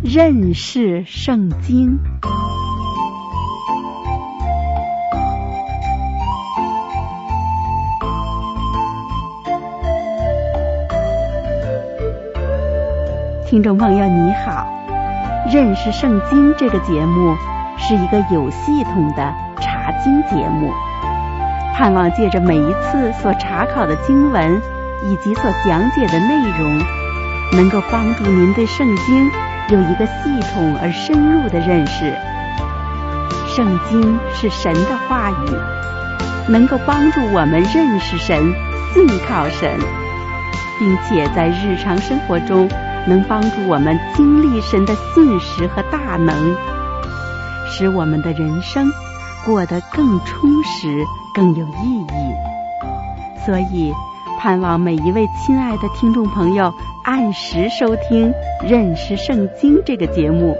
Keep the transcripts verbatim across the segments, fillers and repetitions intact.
认识圣经。听众朋友你好，认识圣经这个节目是一个有系统的查经节目，盼望借着每一次所查考的经文以及所讲解的内容，能够帮助您对圣经有一个系统而深入的认识。圣经是神的话语，能够帮助我们认识神、信靠神，并且在日常生活中能帮助我们经历神的信实和大能，使我们的人生过得更充实、更有意义。所以盼望每一位亲爱的听众朋友按时收听《认识圣经》这个节目。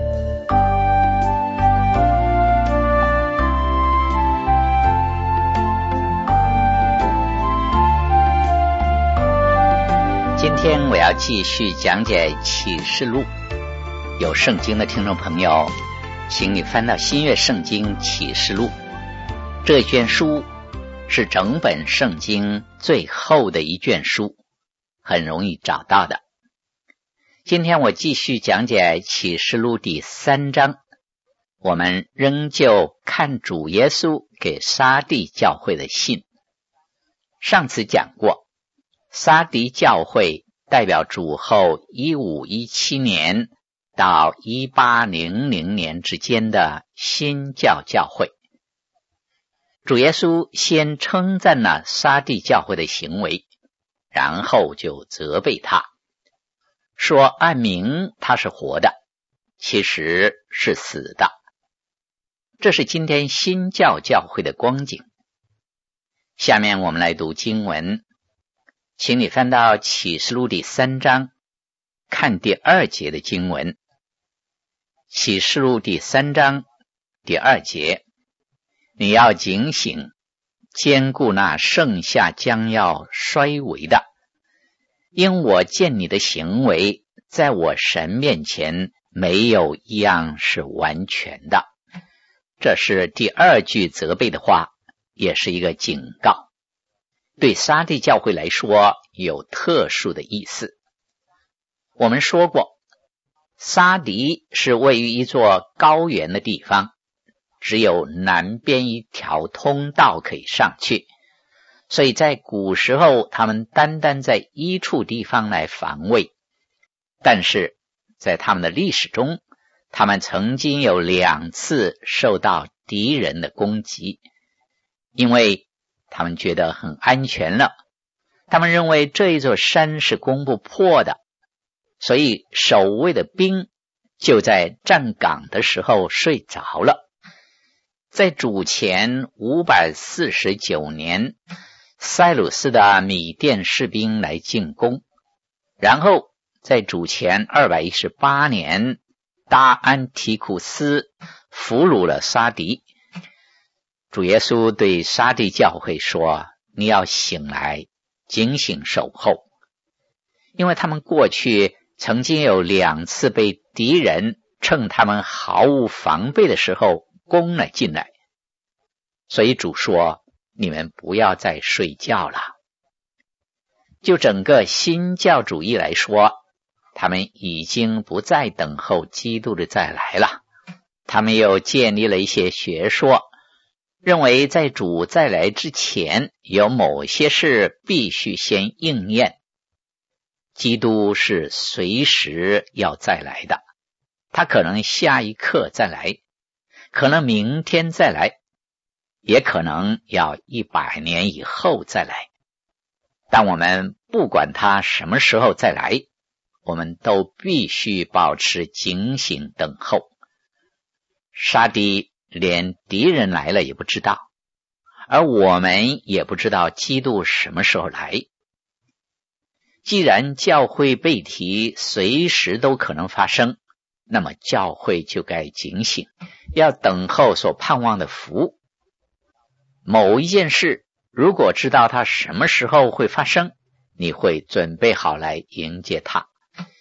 今天我要继续讲解启示录。有圣经的听众朋友，请你翻到新约圣经启示录，这卷书是整本圣经最后的一卷书，很容易找到的。今天我继续讲解启示录第三章，我们仍旧看主耶稣给撒狄教会的信。上次讲过，撒狄教会代表主后一五一七年到一八零零年之间的新教教会。主耶稣先称赞了撒狄教会的行为，然后就责备他，说按名他是活的，其实是死的。这是今天新教教会的光景。下面我们来读经文，请你翻到启示录第三章，看第二节的经文。启示录第三章第二节，你要警醒，坚固那剩下将要衰微的，因我见你的行为，在我神面前没有一样是完全的。这是第二句责备的话，也是一个警告，对撒狄教会来说有特殊的意思。我们说过，撒狄是位于一座高原的地方，只有南边一条通道可以上去，所以在古时候他们单单在一处地方来防卫。但是在他们的历史中，他们曾经有两次受到敌人的攻击，因为他们觉得很安全了，他们认为这一座山是攻不破的，所以守卫的兵就在站岗的时候睡着了。在主前五百四十九年，塞鲁斯的米甸士兵来进攻，然后在主前二百一十八年，大安提库斯俘虏了撒狄。主耶稣对撒狄教会说，你要醒来，警醒守候，因为他们过去曾经有两次被敌人趁他们毫无防备的时候攻了进来，所以主说，你们不要再睡觉了。就整个新教主义来说，他们已经不再等候基督的再来了，他们又建立了一些学说，认为在主再来之前，有某些事必须先应验。基督是随时要再来的，他可能下一刻再来，可能明天再来，也可能要一百年以后再来。但我们不管他什么时候再来，我们都必须保持警醒等候。撒狄连敌人来了也不知道，而我们也不知道基督什么时候来。既然教会被提随时都可能发生，那么教会就该警醒，要等候所盼望的福。某一件事，如果知道它什么时候会发生，你会准备好来迎接它。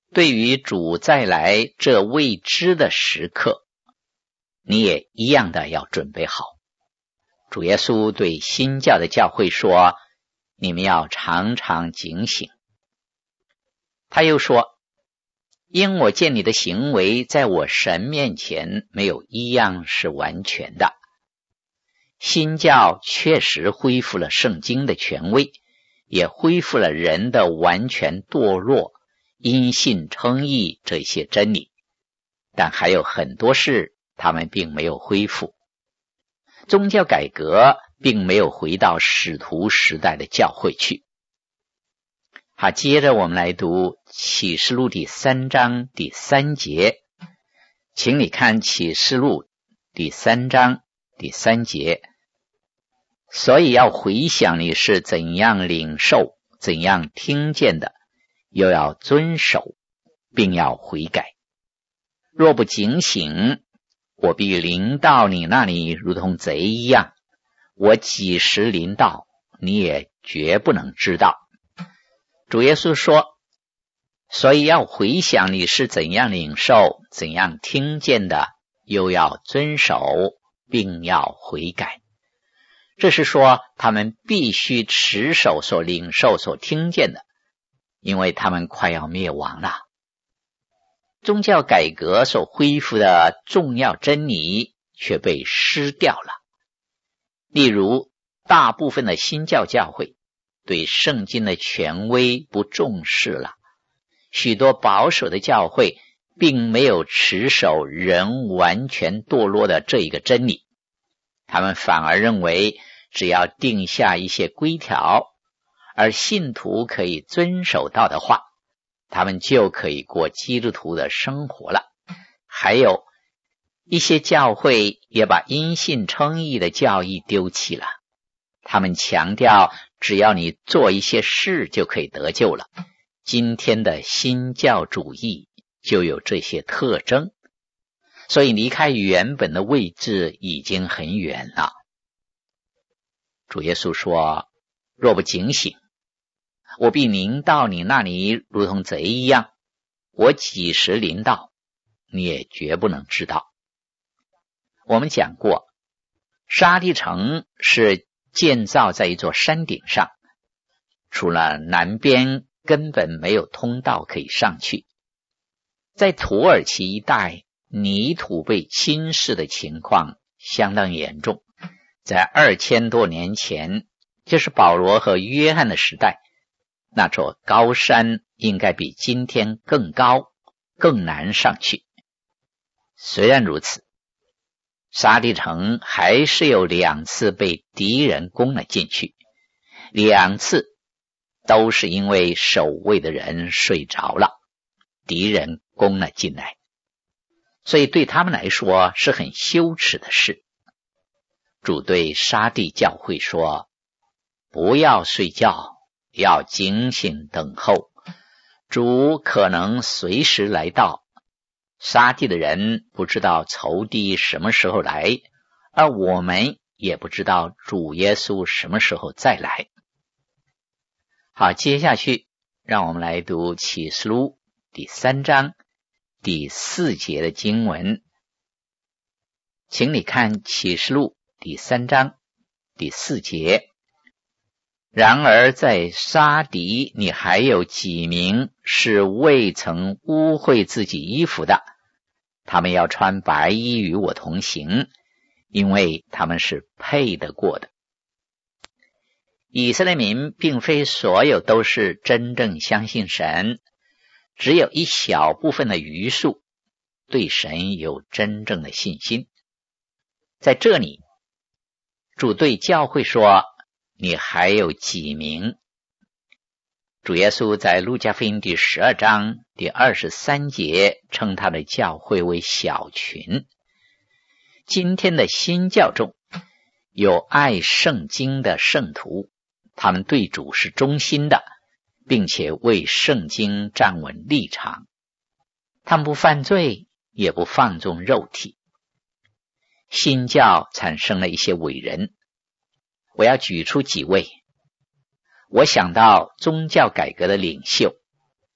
对于主再来这未知的时刻，你也一样的要准备好。主耶稣对新教的教会说，你们要常常警醒。他又说，因我见你的行为在我神面前没有一样是完全的。新教确实恢复了圣经的权威，也恢复了人的完全堕落、因信称义这些真理，但还有很多事他们并没有恢复。宗教改革并没有回到使徒时代的教会去。好，接着我们来读启示录第三章第三节，请你看启示录第三章第三节。所以要回想你是怎样领受、怎样听见的，又要遵守，并要悔改。若不警醒，我必临到你那里，如同贼一样。我几时临到，你也绝不能知道。主耶稣说，所以要回想你是怎样领受、怎样听见的，又要遵守，并要悔改。这是说他们必须持守所领受、所听见的，因为他们快要灭亡了。宗教改革所恢复的重要真理却被失掉了。例如，大部分的新教教会对圣经的权威不重视了，许多保守的教会并没有持守人完全堕落的这一个真理，他们反而认为只要定下一些规条，而信徒可以遵守到的话，他们就可以过基督徒的生活了。还有一些教会也把因信称义的教义丢弃了，他们强调只要你做一些事就可以得救了。今天的新教主义就有这些特征，所以离开原本的位置已经很远了。主耶稣说，若不警醒，我必临到你那里，如同贼一样。我几时临到，你也绝不能知道。我们讲过，沙地城是建造在一座山顶上，除了南边根本没有通道可以上去。在土耳其一带，泥土被侵蚀的情况相当严重。在二千多年前，就是保罗和约翰的时代，那座高山应该比今天更高，更难上去。虽然如此，沙地城还是有两次被敌人攻了进去，两次都是因为守卫的人睡着了，敌人攻了进来，所以对他们来说是很羞耻的事。主对沙地教会说，不要睡觉，要警醒等候，主可能随时来到。沙地的人不知道仇敌什么时候来，而我们也不知道主耶稣什么时候再来。好，接下去让我们来读启示录第三章第四节的经文。请你看启示录第三章第四节。然而在沙迪，你还有几名是未曾污秽自己衣服的，他们要穿白衣与我同行，因为他们是配得过的。以色列民并非所有都是真正相信神，只有一小部分的余数对神有真正的信心。在这里，主对教会说，你还有几名？主耶稣在路加福音第十二章第二十三节称他的教会为小群。今天的新教中有爱圣经的圣徒，他们对主是忠心的，并且为圣经站稳立场。他们不犯罪，也不放纵肉体。新教产生了一些伟人，我要举出几位。我想到宗教改革的领袖，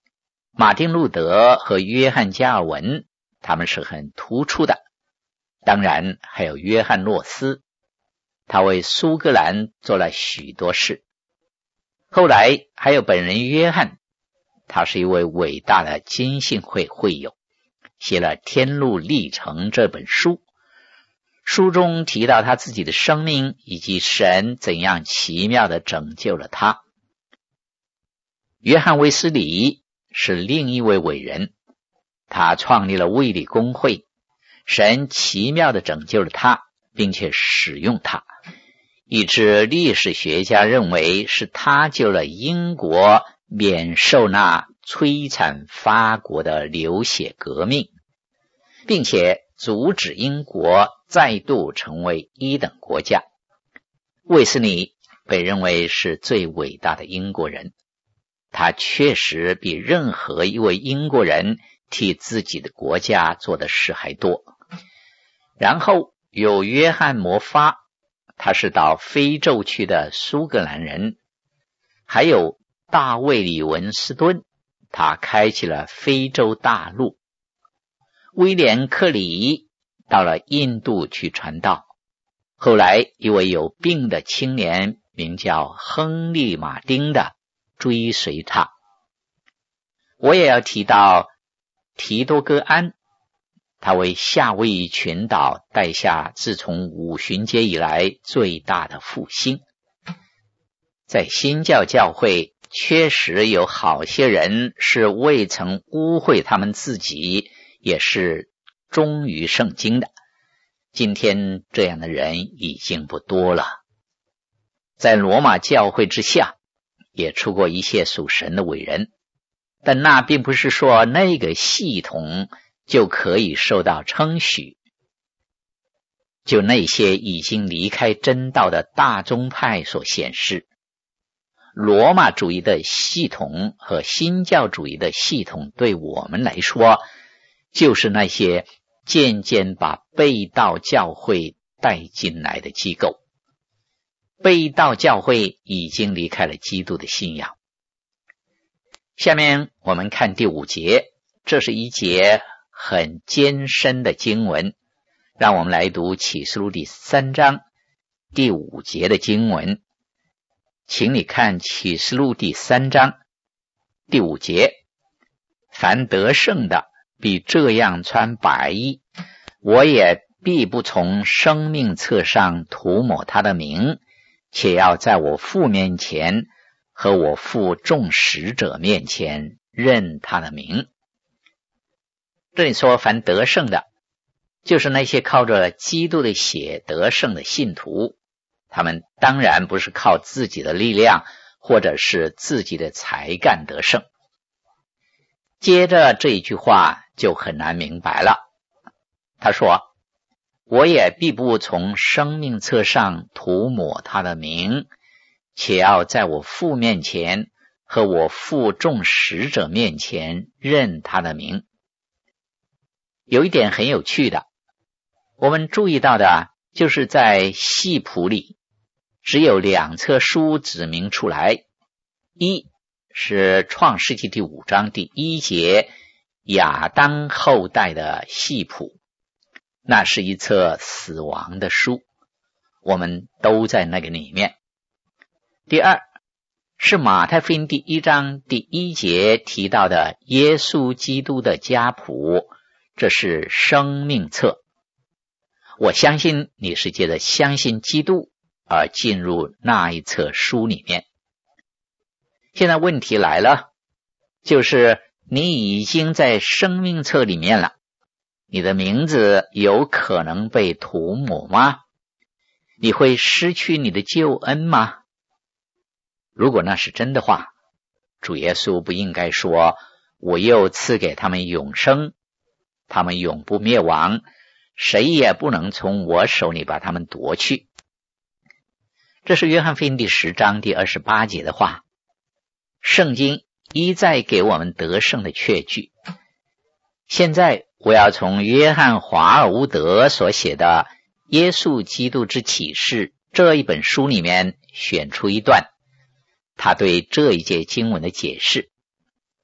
马丁路德和约翰加尔文，他们是很突出的。当然还有约翰诺斯，他为苏格兰做了许多事。后来还有本人约翰，他是一位伟大的浸信会会友，写了《天路历程》这本书，书中提到他自己的生命以及神怎样奇妙地拯救了他。约翰卫斯理是另一位伟人，他创立了卫理公会，神奇妙地拯救了他，并且使用他，以致历史学家认为是他救了英国免受那摧残法国的流血革命，并且阻止英国再度成为一等国家。卫斯理被认为是最伟大的英国人，他确实比任何一位英国人替自己的国家做的事还多。然后有约翰摩发，他是到非洲去的苏格兰人，还有大卫李文斯顿，他开启了非洲大陆。威廉克里到了印度去传道，后来一位有病的青年名叫亨利马丁的追随他。我也要提到提多哥安，他为夏威夷群岛带下自从五旬节以来最大的复兴。在新教教会确实有好些人是未曾污秽他们自己，也是忠于圣经的。今天这样的人已经不多了。在罗马教会之下也出过一些属神的伟人，但那并不是说那个系统就可以受到称许。就那些已经离开真道的大宗派所显示，罗马主义的系统和新教主义的系统对我们来说，就是那些渐渐把背道教会带进来的机构。背道教会已经离开了基督的信仰。下面我们看第五节，这是一节很艰深的经文，让我们来读启示录第三章第五节的经文。请你看启示录第三章第五节，凡得胜的必这样穿白衣，我也必不从生命册上涂抹他的名，且要在我父面前和我父众使者面前认他的名。这里说凡得胜的，就是那些靠着基督的血得胜的信徒，他们当然不是靠自己的力量或者是自己的才干得胜。接着这一句话就很难明白了，他说我也必不从生命册上涂抹他的名，且要在我父面前和我父众使者面前认他的名。有一点很有趣的，我们注意到的就是在系谱里只有两册书指明出来，一是创世纪第五章第一节亚当后代的系谱，那是一册死亡的书，我们都在那个里面。第二是马太福音第一章第一节提到的耶稣基督的家谱，这是生命册。我相信你是借着相信基督而进入那一册书里面。现在问题来了，就是你已经在生命册里面了，你的名字有可能被涂抹吗？你会失去你的救恩吗？如果那是真的话，主耶稣不应该说我又赐给他们永生，他们永不灭亡，谁也不能从我手里把他们夺去。这是约翰福音第十章第二十八节的话。圣经一再给我们得胜的确据。现在我要从约翰华尔乌德所写的《耶稣基督之启示》这一本书里面选出一段他对这一节经文的解释。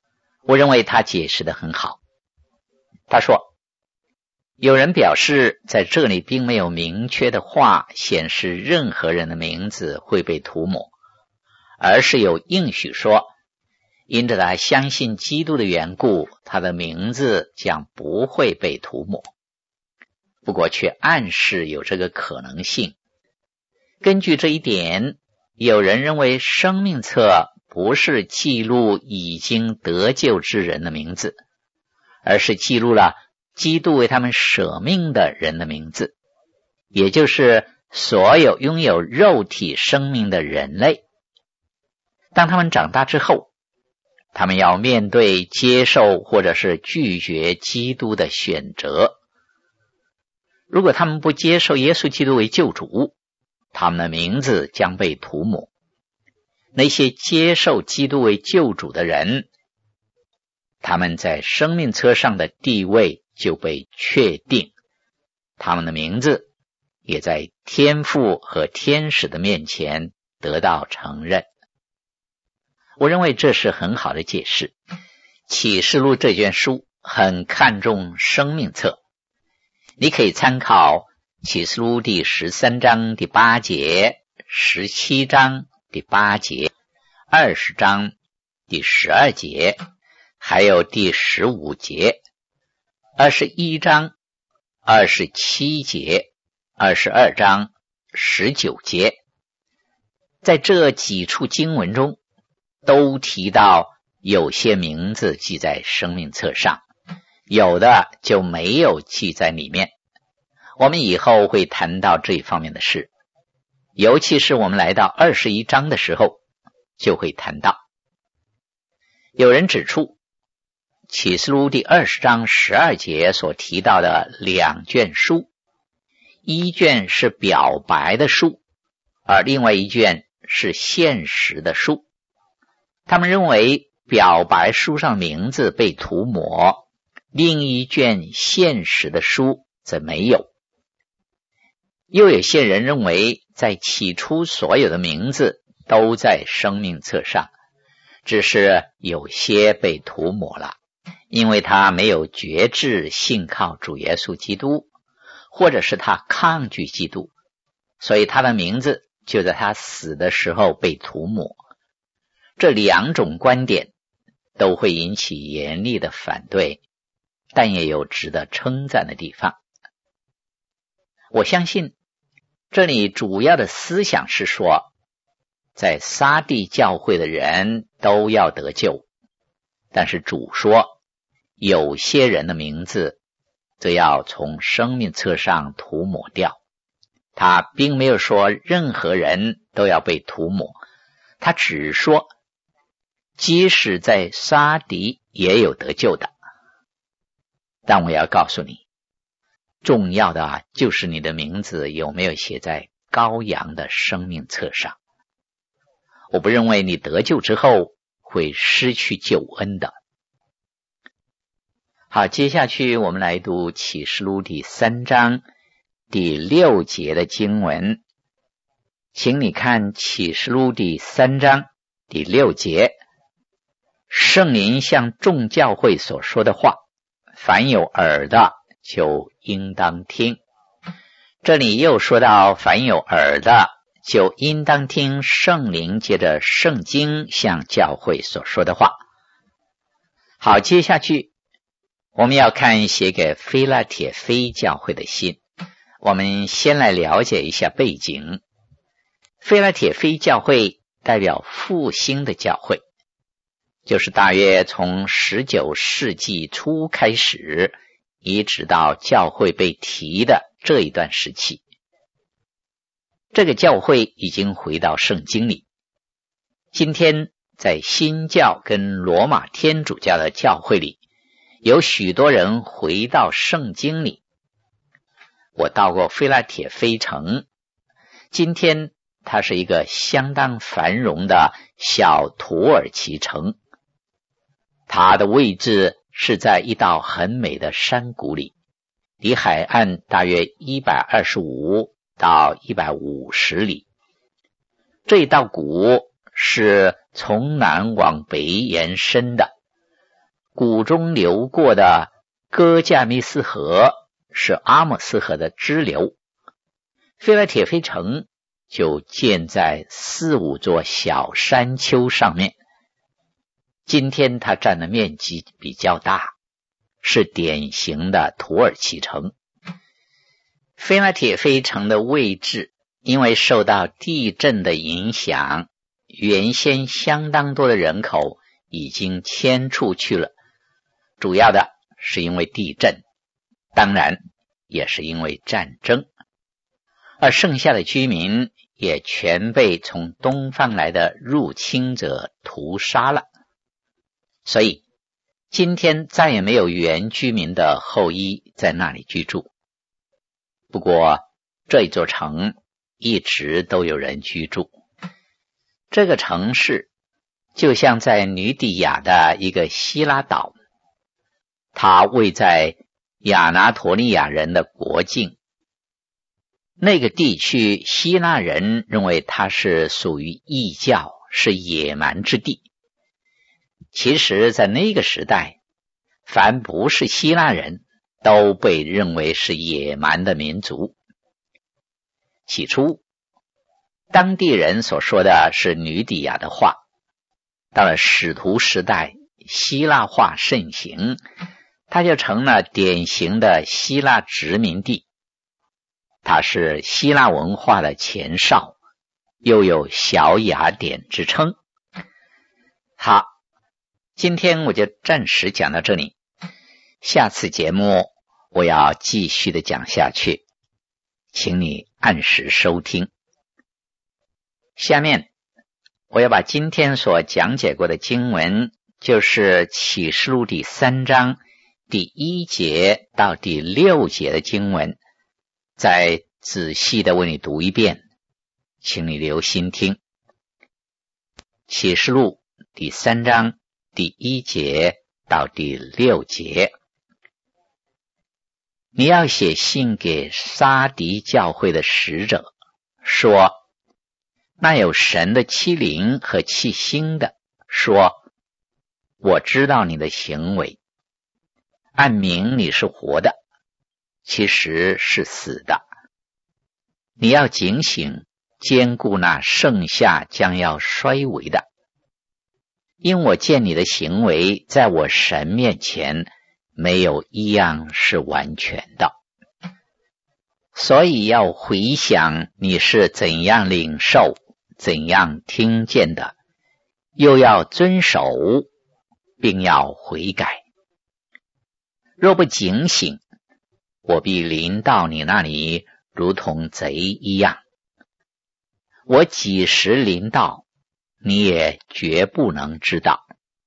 我认为他解释得很好。他说，有人表示在这里并没有明确的话显示任何人的名字会被涂抹，而是有应许说，因着他相信基督的缘故，他的名字将不会被涂抹。不过却暗示有这个可能性。根据这一点，有人认为生命册不是记录已经得救之人的名字，而是记录了基督为他们舍命的人的名字，也就是所有拥有肉体生命的人类。当他们长大之后，他们要面对接受或者是拒绝基督的选择。如果他们不接受耶稣基督为救主，他们的名字将被涂抹。那些接受基督为救主的人，他们在生命册上的地位就被确定，他们的名字也在天父和天使的面前得到承认。我认为这是很好的解释。启示录这卷书很看重生命册，你可以参考启示录第十三章第八节、十七章第八节、二十章第十二节，还有第十五节、二十一章、二十七节、二十二章、十九节。在这几处经文中都提到有些名字记在生命册上，有的就没有记在里面。我们以后会谈到这一方面的事，尤其是我们来到二十一章的时候就会谈到。有人指出，启示录第二十章十二节所提到的两卷书，一卷是表白的书，而另外一卷是现实的书。他们认为表白书上名字被涂抹，另一卷现实的书则没有。又有些人认为，在起初所有的名字都在生命册上，只是有些被涂抹了，因为他没有决志信靠主耶稣基督，或者是他抗拒基督，所以他的名字就在他死的时候被涂抹。这两种观点都会引起严厉的反对，但也有值得称赞的地方。我相信这里主要的思想是说，在撒地教会的人都要得救，但是主说有些人的名字则要从生命册上涂抹掉。他并没有说任何人都要被涂抹，他只说即使在撒地也有得救的。但我要告诉你，重要的就是你的名字有没有写在羔羊的生命册上。我不认为你得救之后会失去救恩的。好，接下去我们来读启示录第三章第六节的经文。请你看启示录第三章第六节，圣灵向众教会所说的话，凡有耳的就应当听。这里又说到凡有耳的就应当听圣灵借着圣经向教会所说的话。好，接下去我们要看写给腓拉铁非教会的信。我们先来了解一下背景。腓拉铁非教会代表复兴的教会，就是大约从十九世纪初开始，一直到教会被提的这一段时期。这个教会已经回到圣经里。今天在新教跟罗马天主教的教会里，有许多人回到圣经里。我到过腓拉铁非城，今天它是一个相当繁荣的小土耳其城。它的位置是在一道很美的山谷里，离海岸大约一百二十五到一百五十里。这一道谷是从南往北延伸的， 谷中流过的哥加密斯河是阿莫斯河的支流，腓拉铁非城就建在四五座小山丘上面。今天它占的面积比较大，是典型的土耳其城。腓拉铁非城的位置因为受到地震的影响，原先相当多的人口已经迁出去了，主要的是因为地震，当然也是因为战争，而剩下的居民也全被从东方来的入侵者屠杀了。所以今天再也没有原居民的后裔在那里居住。不过这一座城一直都有人居住。这个城市就像在女底亚的一个希腊岛，它位在亚拿托利亚人的国境。那个地区希腊人认为它是属于异教，是野蛮之地。其实在那个时代，凡不是希腊人都被认为是野蛮的民族。起初当地人所说的是女底亚的话，到了使徒时代，希腊化盛行，它就成了典型的希腊殖民地。它是希腊文化的前哨，又有小雅典之称。好，今天我就暂时讲到这里，下次节目我要继续的讲下去，请你按时收听。下面我要把今天所讲解过的经文，就是启示录第三章第一节到第六节的经文，再仔细的为你读一遍，请你留心听。启示录第三章第一节到第六节，你要写信给撒狄教会的使者，说，那有神的七灵和七星的，说，我知道你的行为，按名你是活的，其实是死的。你要警醒，坚固那剩下将要衰微的。因我见你的行为在我神面前没有一样是完全的，所以要回想你是怎样领受，怎样听见的，又要遵守，并要悔改。若不警醒，我必临到你那里，如同贼一样。我几时临到，你也绝不能知道。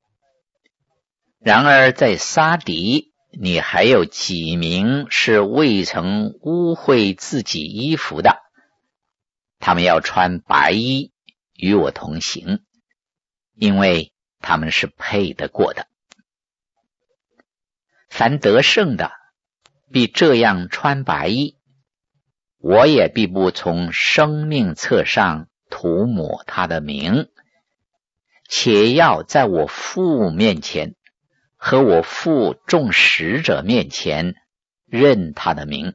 然而在撒狄，你还有几名是未曾污秽自己衣服的，他们要穿白衣与我同行，因为他们是配得过的。凡得胜的，必这样穿白衣，我也必不从生命册上涂抹他的名，且要在我父面前和我父众使者面前认他的名。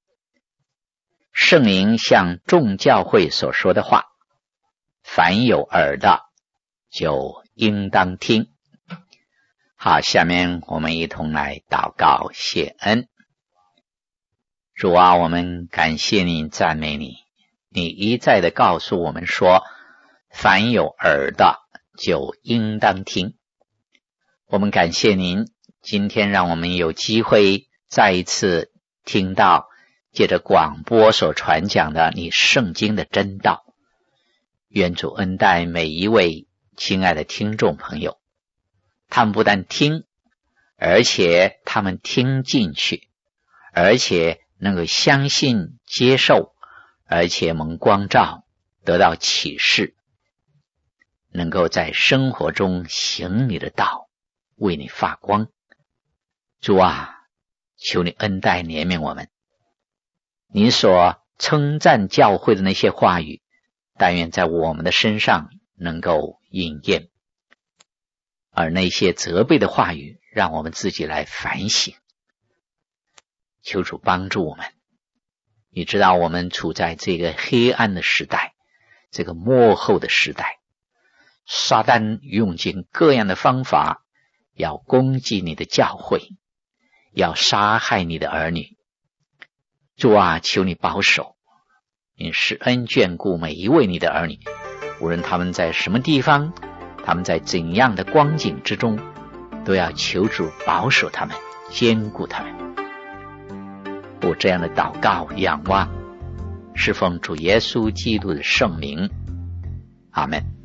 圣灵向众教会所说的话，凡有耳的就应当听。好，下面我们一同来祷告谢恩。主啊，我们感谢你，赞美你，你一再的告诉我们说，凡有耳的就应当听。我们感谢您，今天让我们有机会再一次听到借着广播所传讲的你圣经的真道。愿主恩待每一位亲爱的听众朋友，他们不但听，而且他们听进去，而且能够相信接受，而且蒙光照，得到启示，能够在生活中行你的道，为你发光。主啊，求你恩待怜悯我们，你所称赞教会的那些话语，但愿在我们的身上能够应验，而那些责备的话语， 让我们自己来反省。求主帮助我们。你知道我们处在这个黑暗的时代，这个末后的时代，撒旦用尽各样的方法要攻击你的教会，要杀害你的儿女。主啊，求你保守，你施恩眷顾每一位你的儿女，无论他们在什么地方，他们在怎样的光景之中，都要求主保守他们，坚固他们。我这样的祷告仰望，是奉主耶稣基督的圣名，阿们。